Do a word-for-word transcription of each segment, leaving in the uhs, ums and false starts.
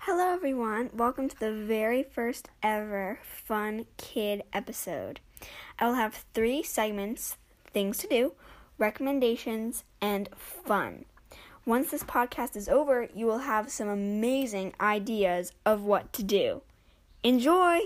Hello everyone, welcome to the very first ever Fun Kid episode. I will have three segments: things to do, recommendations, and fun. Once this podcast is over, you will have some amazing ideas of what to do. Enjoy!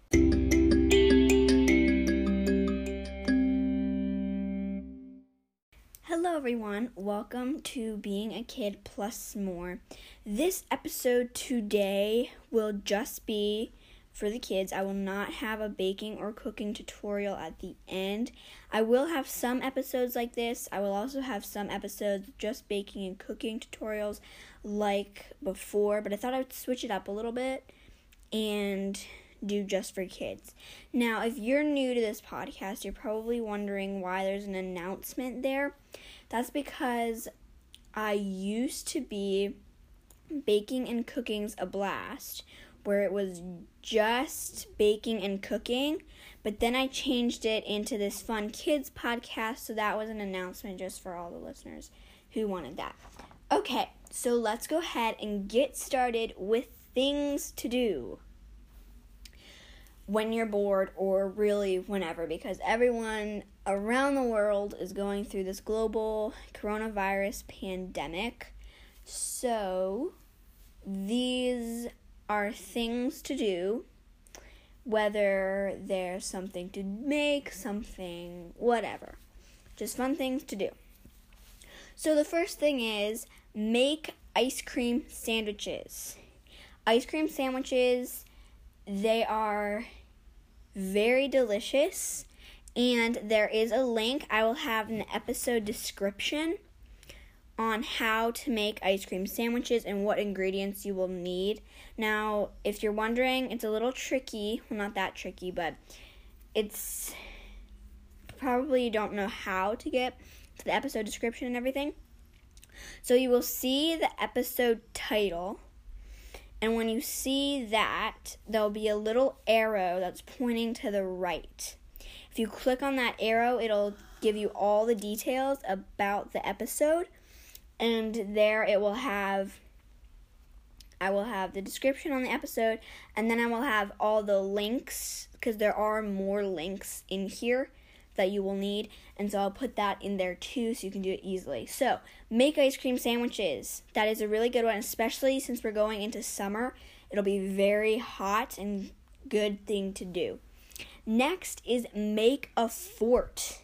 Hello everyone, welcome to Being a Kid Plus More. This episode today will just be for the kids. I will not have a baking or cooking tutorial at the end. I will have some episodes like this. I will also have some episodes just baking and cooking tutorials like before, but I thought I would switch it up a little bit and do just for kids. Now, if you're new to this podcast, you're probably wondering why there's an announcement there. That's because I used to be Baking and Cooking's a Blast, where it was just baking and cooking, but then I changed it into this Fun Kids podcast, so that was an announcement just for all the listeners who wanted that. Okay, so let's go ahead and get started with things to do when you're bored, or really whenever, because everyone around the world is going through this global coronavirus pandemic. So these are things to do, whether there's something to make, something, whatever. Just fun things to do. So the first thing is make ice cream sandwiches. Ice cream sandwiches, they are very delicious, and there is a link I will have in the episode description on how to make ice cream sandwiches and what ingredients you will need. Now, if you're wondering, it's a little tricky. Well, not that tricky, but it's probably you don't know how to get to the episode description and everything. So you will see the episode title, and when you see that, there'll be a little arrow that's pointing to the right. If you click on that arrow, it'll give you all the details about the episode. And there it will have, I will have the description on the episode, and then I will have all the links, because there are more links in here that you will need, and so I'll put that in there too so you can do it easily. So, make ice cream sandwiches. That is a really good one, especially since we're going into summer. It'll be very hot and good thing to do. Next is make a fort.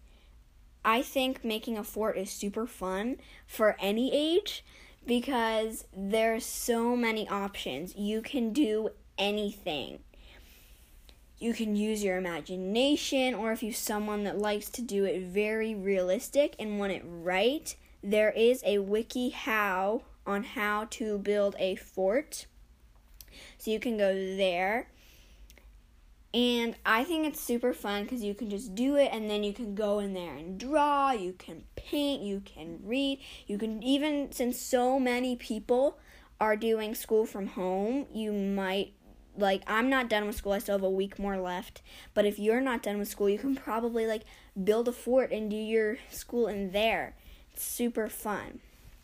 I think making a fort is super fun for any age because there's so many options. You can do anything. You can use your imagination, or if you're someone that likes to do it very realistic and want it right, there is a WikiHow on how to build a fort. So you can go there. And I think it's super fun because you can just do it, and then you can go in there and draw, you can paint, you can read, you can even, since so many people are doing school from home, you might, like, I'm not done with school, I still have a week more left, but if you're not done with school, you can probably, like, build a fort and do your school in there. It's super fun.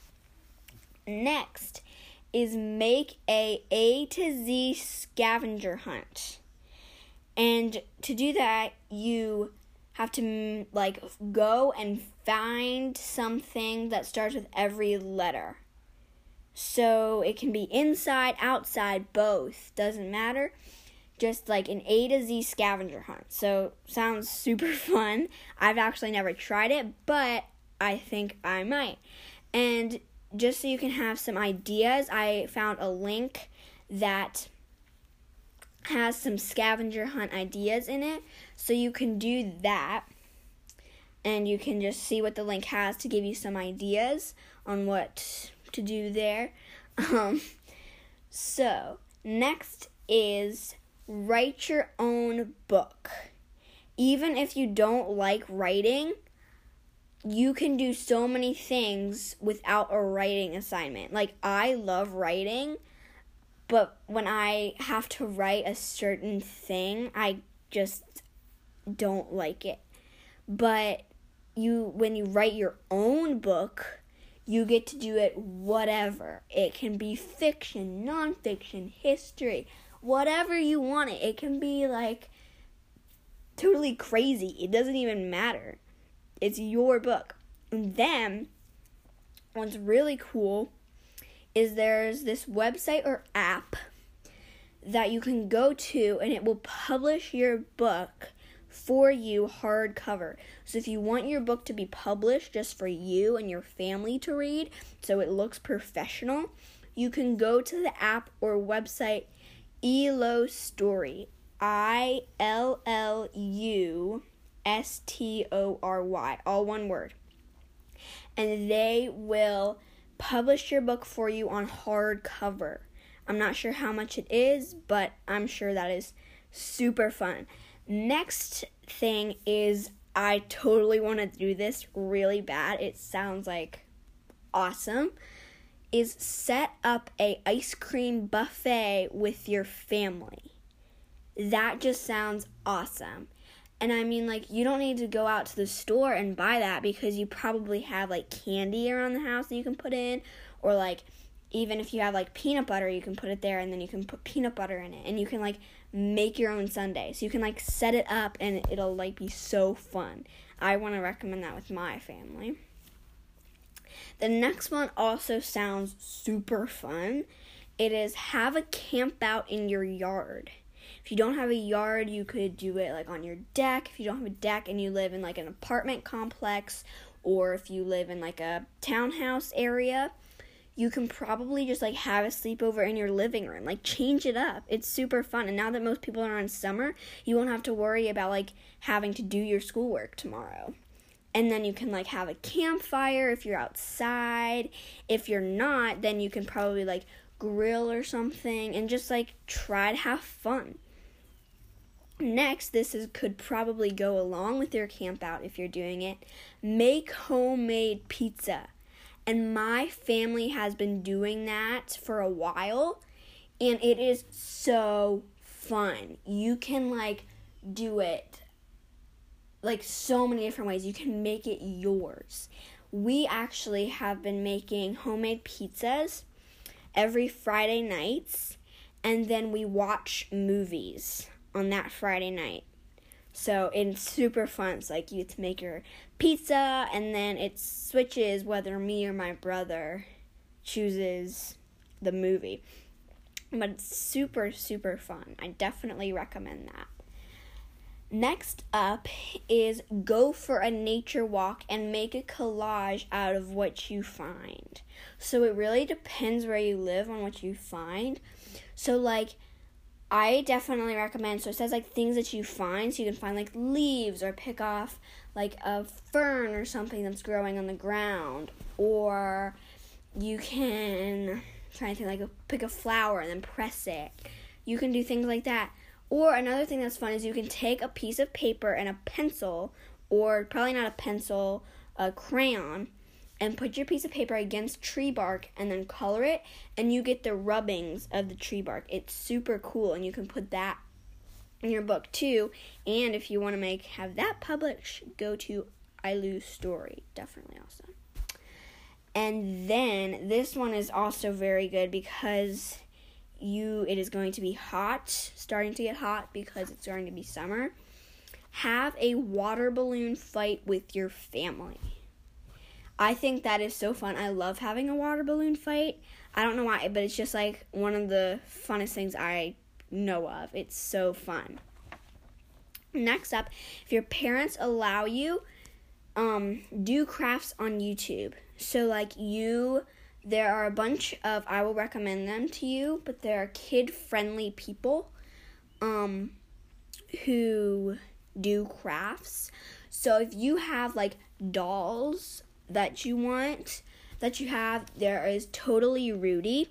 Next is make a A to Z scavenger hunt. And to do that, you have to, like, go and find something that starts with every letter. So it can be inside, outside, both. Doesn't matter. Just like an A to Z scavenger hunt. So sounds super fun. I've actually never tried it, but I think I might. And just so you can have some ideas, I found a link that has some scavenger hunt ideas in it, so you can do that, and you can just see what the link has to give you some ideas on what to do there. Um, so, next is write your own book. Even if you don't like writing, you can do so many things without a writing assignment. Like, I love writing, but when I have to write a certain thing, I just don't like it. But you, when you write your own book, You get to do it whatever. It can be fiction, nonfiction, history, whatever you want it. It can be like totally crazy. It doesn't even matter. It's your book. And then what's really cool is there's this website or app that you can go to, and it will publish your book for you hardcover. So if you want your book to be published just for you and your family to read, so it looks professional, you can go to the app or website ILLUSTORY, I L L U S T O R Y, all one word. And they will publish your book for you on hardcover. I'm not sure how much it is, but I'm sure that is super fun. Next thing is, I totally want to do this really bad. It sounds like awesome. Is set up a ice cream buffet with your family. That just sounds awesome. And I mean, like, you don't need to go out to the store and buy that because you probably have, like, candy around the house that you can put in. Or, like, even if you have, like, peanut butter, you can put it there and then you can put peanut butter in it. And you can, like, make your own sundae. So you can, like, set it up and it'll, like, be so fun. I want to recommend that with my family. The next one also sounds super fun. It is have a camp out in your yard. If you don't have a yard, you could do it like on your deck. If you don't have a deck and you live in like an apartment complex, or if you live in like a townhouse area, you can probably just like have a sleepover in your living room. Like change it up. It's super fun. And now that most people are in summer, you won't have to worry about like having to do your schoolwork tomorrow. And then you can like have a campfire if you're outside. If you're not, then you can probably like grill or something and just like try to have fun. Next, this is could probably go along with your camp out if you're doing it. Make homemade pizza. And my family has been doing that for a while, and it is so fun. You can like do it like so many different ways. You can make it yours. We actually have been making homemade pizzas every Friday nights, and then we watch movies on that Friday night. So it's super fun. It's like you get to make your pizza, and then it switches whether me or my brother chooses the movie. But it's super, super fun. I definitely recommend that. Next up is go for a nature walk and make a collage out of what you find. So it really depends where you live on what you find. So like, I definitely recommend, so it says like things that you find, so you can find like leaves or pick off like a fern or something that's growing on the ground, or you can, I'm trying to think, like pick a flower and then press it. You can do things like that. Or another thing that's fun is you can take a piece of paper and a pencil, or probably not a pencil, a crayon, and put your piece of paper against tree bark and then color it, and you get the rubbings of the tree bark. It's super cool, and you can put that in your book too. And if you want to make have that published, go to ILLUSTORY. Definitely awesome. And then this one is also very good because you it is going to be hot, starting to get hot because it's starting to be summer. Have a water balloon fight with your family. I think that is so fun. I love having a water balloon fight. I don't know why, but it's just like one of the funnest things I know of. It's so fun. Next up, if your parents allow you, um, do crafts on YouTube. So like you, there are a bunch of, I will recommend them to you, but there are kid-friendly people um, who do crafts. So if you have like dolls that you want, that you have, there is Totally Rudy,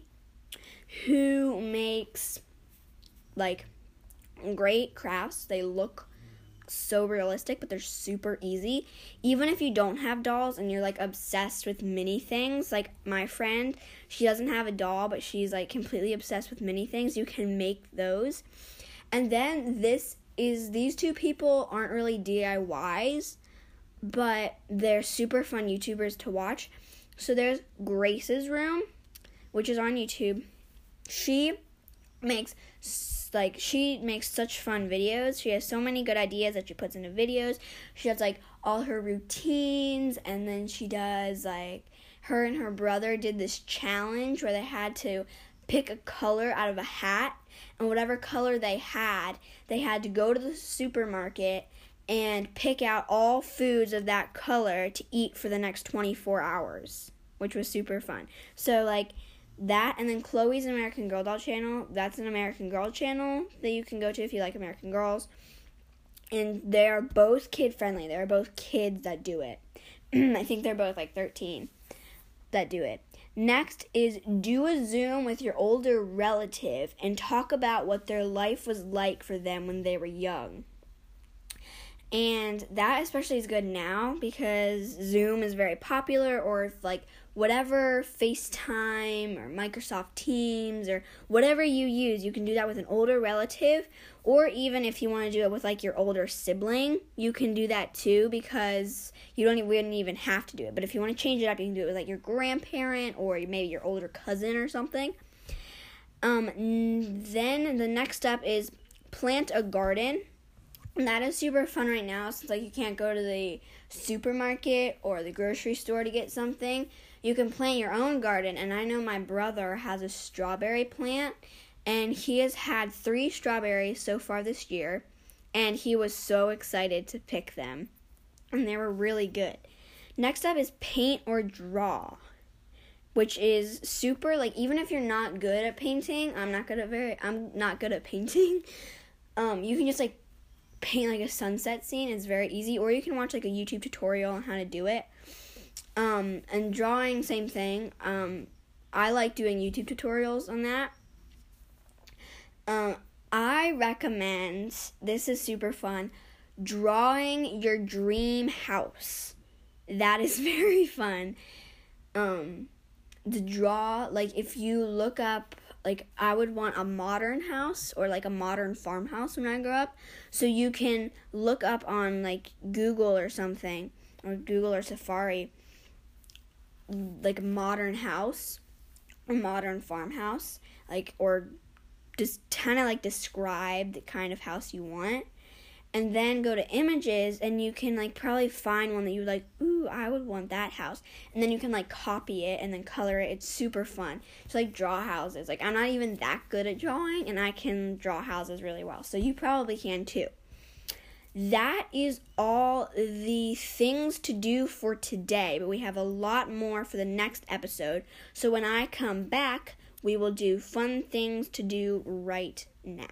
who makes like great crafts. They look so realistic, but they're super easy. Even if you don't have dolls and you're like obsessed with mini things, like my friend, she doesn't have a doll, but she's like completely obsessed with mini things, you can make those. And then this is, these two people aren't really D I Ys, but they're super fun YouTubers to watch. So there's Grace's Room, which is on YouTube. She makes like she makes such fun videos. She has so many good ideas that she puts into videos. She does like all her routines, and then she does like her and her brother did this challenge where they had to pick a color out of a hat, and whatever color they had, they had to go to the supermarket and pick out all foods of that color to eat for the next twenty-four hours, which was super fun. So like that, and then Chloe's American Girl Doll channel, that's an American Girl channel that you can go to if you like American Girls. And they're both kid-friendly. They're both kids that do it. I think they're both like thirteen that do it. Next is do a Zoom with your older relative and talk about what their life was like for them when they were young. And that especially is good now because Zoom is very popular, or if like whatever FaceTime or Microsoft Teams or whatever you use, you can do that with an older relative, or even if you want to do it with like your older sibling, you can do that too, because you don't even, wouldn't even have to do it. But if you want to change it up, you can do it with like your grandparent or maybe your older cousin or something. Um, then the next step is plant a garden. And that is super fun right now, since like you can't go to the supermarket or the grocery store to get something. You can plant your own garden, and I know my brother has a strawberry plant, and he has had three strawberries so far this year, and he was so excited to pick them, and they were really good. Next up is paint or draw, which is super, like, even if you're not good at painting, I'm not good at very, I'm not good at painting, um, you can just, like, paint like a sunset scene. It's very easy, or you can watch like a YouTube tutorial on how to do it. Um, and drawing, same thing. Um, I like doing YouTube tutorials on that. Um, I recommend, this is super fun, drawing your dream house. That is very fun. Um, to draw, like if you look up, like, I would want a modern house or, like, a modern farmhouse when I grow up. So you can look up on, like, Google or something, or Google or Safari, like, a modern house, a modern farmhouse, like, or just kind of, like, describe the kind of house you want. And then go to images, and you can, like, probably find one that you like, ooh, I would want that house. And then you can, like, copy it and then color it. It's super fun. So, like, draw houses. Like, I'm not even that good at drawing, and I can draw houses really well. So you probably can, too. That is all the things to do for today. But we have a lot more for the next episode. So when I come back, we will do fun things to do right now.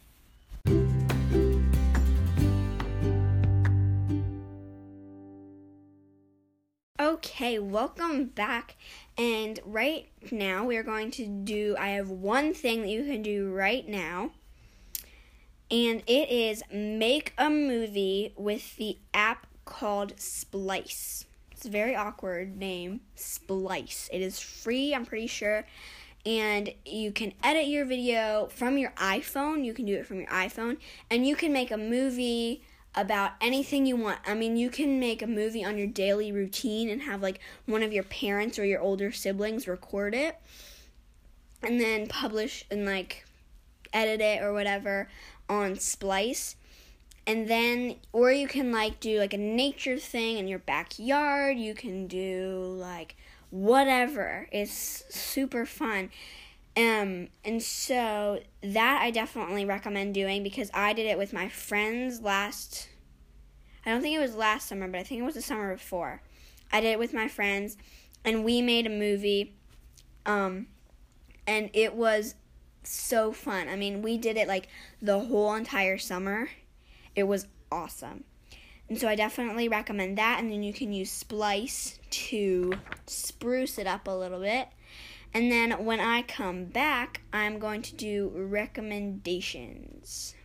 Okay, welcome back, and right now we are going to do, I have one thing that you can do right now, and it is make a movie with the app called Splice. It's a very awkward name, Splice. It is free, I'm pretty sure, and you can edit your video from your iPhone. You can do it from your iPhone, and you can make a movie about anything you want. I mean, you can make a movie on your daily routine and have, like, one of your parents or your older siblings record it and then publish and, like, edit it or whatever on Splice. And then, or you can, like, do, like, a nature thing in your backyard. You can do, like, whatever. It's super fun. Um, and so that I definitely recommend doing, because I did it with my friends last, I don't think it was last summer, but I think it was the summer before. I did it with my friends, and we made a movie, um, and it was so fun. I mean, we did it like the whole entire summer. It was awesome. And so I definitely recommend that, and then you can use Splice to spruce it up a little bit. And then when I come back, I'm going to do recommendations.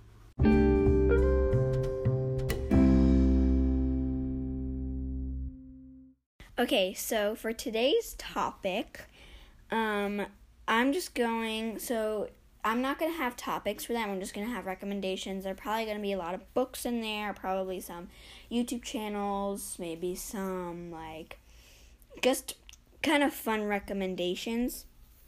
Okay, so for today's topic, um, I'm just going, so I'm not going to have topics for that. I'm just going to have recommendations. There are probably going to be a lot of books in there, probably some YouTube channels, maybe some, like, just kind of fun recommendations.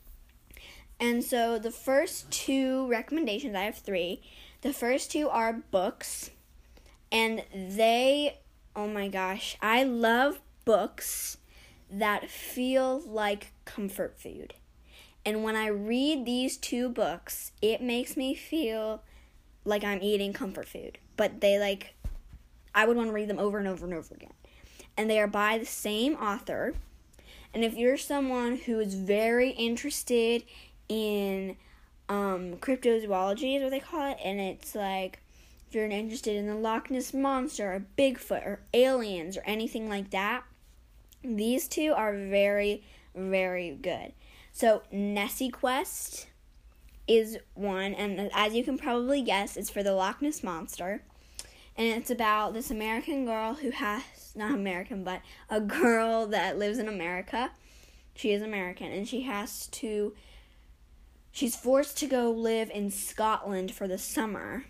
And so the first two recommendations, I have three. The first two are books. And they, oh my gosh, I love books that feel like comfort food. And when I read these two books, it makes me feel like I'm eating comfort food. But they like, I would want to read them over and over and over again. And they are by the same author. And if you're someone who is very interested in um, cryptozoology is what they call it, and it's like, if you're interested in the Loch Ness Monster or Bigfoot or aliens or anything like that, these two are very, very good. So Nessie Quest is one, and as you can probably guess, it's for the Loch Ness Monster. And it's about this American girl who has, not American, but a girl that lives in America. She is American, and she has to, she's forced to go live in Scotland for the summer.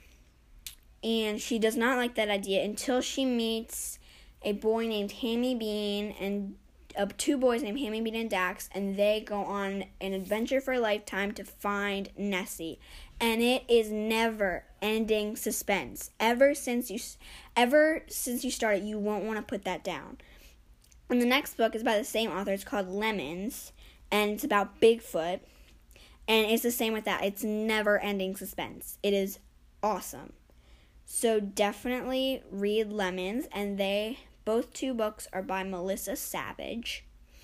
And she does not like that idea until she meets a boy named Hammy Bean and uh, two boys named Hammy Bean and Dax, and they go on an adventure for a lifetime to find Nessie. And it is never-ending suspense. Ever since you, ever since you started, you won't want to put that down. And the next book is by the same author. It's called Lemons, and it's about Bigfoot. And it's the same with that. It's never-ending suspense. It is awesome. So definitely read Lemons, and they, both two books are by Melissa Savage.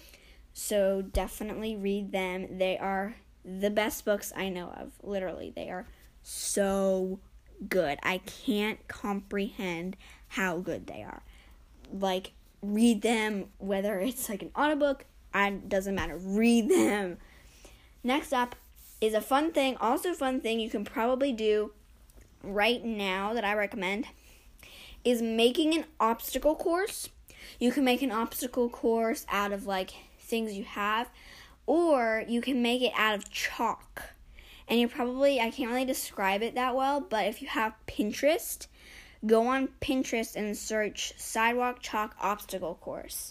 So definitely read them. They are the best books I know of. Literally, they are so good. I can't comprehend how good they are. Like, read them, whether it's like an audiobook, it doesn't matter. Read them. Next up is a fun thing, also a fun thing you can probably do right now that I recommend, is making an obstacle course. You can make an obstacle course out of like things you have, or you can make it out of chalk. And you're probably, I can't really describe it that well, but if you have Pinterest, go on Pinterest and search sidewalk chalk obstacle course.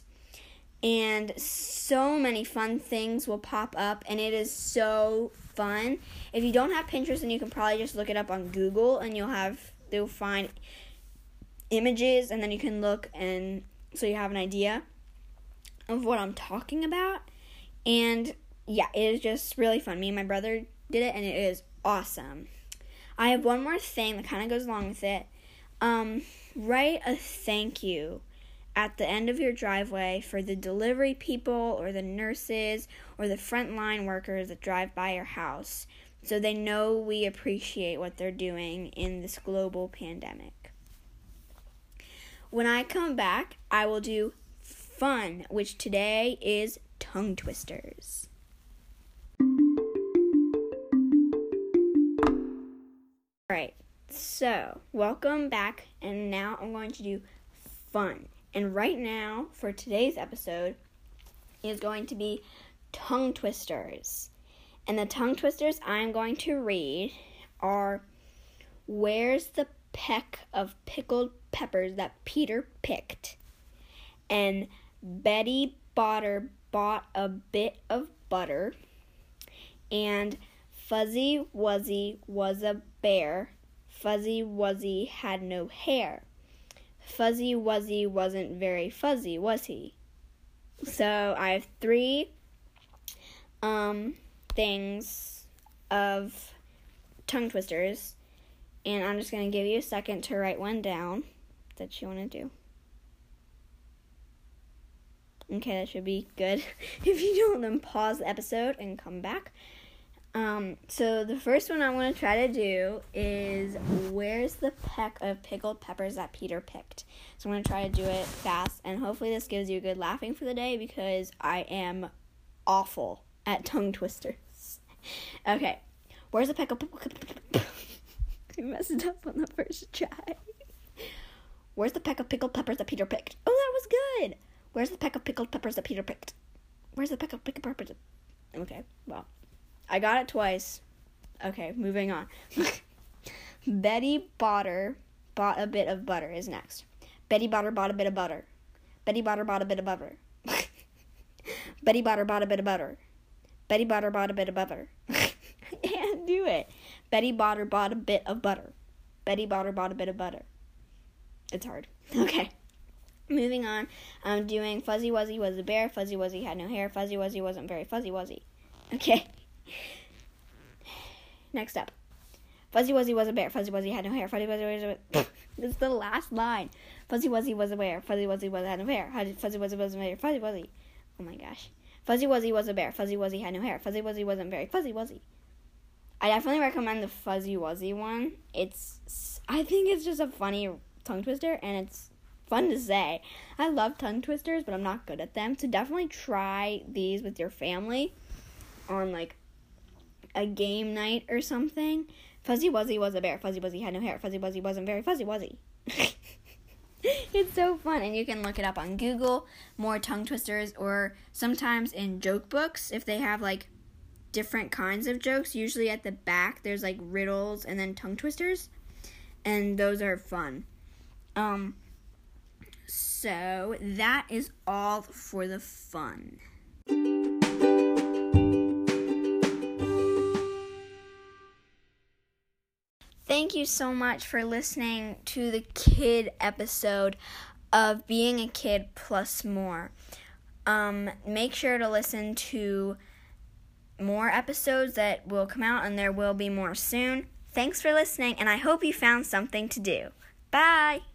And so many fun things will pop up, and it is so fun. If you don't have Pinterest, then you can probably just look it up on Google, and you'll have, you'll find images, and then you can look, and so you have an idea of what I'm talking about. And yeah, it is just really fun. Me and my brother did it, and it is awesome. I have one more thing that kind of goes along with it. Um, write a thank you at the end of your driveway for the delivery people or the nurses or the frontline workers that drive by your house, so they know we appreciate what they're doing in this global pandemic. When I come back, I will do fun, which today is tongue twisters. Alright, so welcome back, and now I'm going to do fun. And right now, for today's episode, is going to be tongue twisters. And the tongue twisters I'm going to read are, where's the peck of pickled peppers that Peter picked? And Betty Botter bought a bit of butter. And Fuzzy Wuzzy was a bear. Fuzzy Wuzzy had no hair. Fuzzy Wuzzy wasn't very fuzzy, was he? So I have three um, things of tongue twisters, and I'm just going to give you a second to write one down that you want to do. Okay, that should be good. If you don't, then pause the episode and come back. Um, so the first one I want to try to do is, where's the peck of pickled peppers that Peter picked? So I'm going to try to do it fast, and hopefully this gives you a good laughing for the day, because I am awful at tongue twisters. Okay, where's the peck of I messed up on the first try. Where's the peck of pickled peppers that Peter picked? Oh, that was good. Where's the peck of pickled peppers that Peter picked? Where's the peck of pickled peppers? Okay, well, I got it twice. Okay, moving on. Betty Botter bought a bit of butter is next. Betty Botter bought a bit of butter. Betty Botter bought a bit of butter. Betty Botter bought a bit of butter. Betty Botter bought a bit of butter. I can't do it. Betty Botter bought a bit of butter. Betty Botter bought a bit of butter. It's hard. Okay. Moving on. I'm doing Fuzzy Wuzzy was a bear. Fuzzy Wuzzy had no hair. Fuzzy Wuzzy wasn't very fuzzy wuzzy. Okay. Next up. Fuzzy Wuzzy was a bear. Fuzzy Wuzzy had no hair. Fuzzy Wuzzy was a... This is the last line. Fuzzy Wuzzy was a bear. Fuzzy Wuzzy was had no hair. Fuzzy Wuzzy was a bear. Fuzzy Wuzzy. Oh my gosh. Fuzzy Wuzzy was a bear. Fuzzy Wuzzy had no hair. Fuzzy Wuzzy wasn't very fuzzy wuzzy. I definitely recommend the Fuzzy Wuzzy one. It's, I think it's just a funny tongue twister, and it's fun to say. I love tongue twisters, but I'm not good at them. So definitely try these with your family on, like, a game night or something. Fuzzy Wuzzy was a bear. Fuzzy Wuzzy had no hair. Fuzzy Wuzzy wasn't very fuzzy wuzzy. It's so fun, and you can look it up on Google, more tongue twisters, or sometimes in joke books, if they have, like, different kinds of jokes. Usually at the back, there's, like, riddles and then tongue twisters, and those are fun. Um, so that is all for the fun. Thank you so much for listening to the kid episode of Being a Kid Plus More. Um, make sure to listen to more episodes that will come out, and there will be more soon. Thanks for listening, and I hope you found something to do. Bye!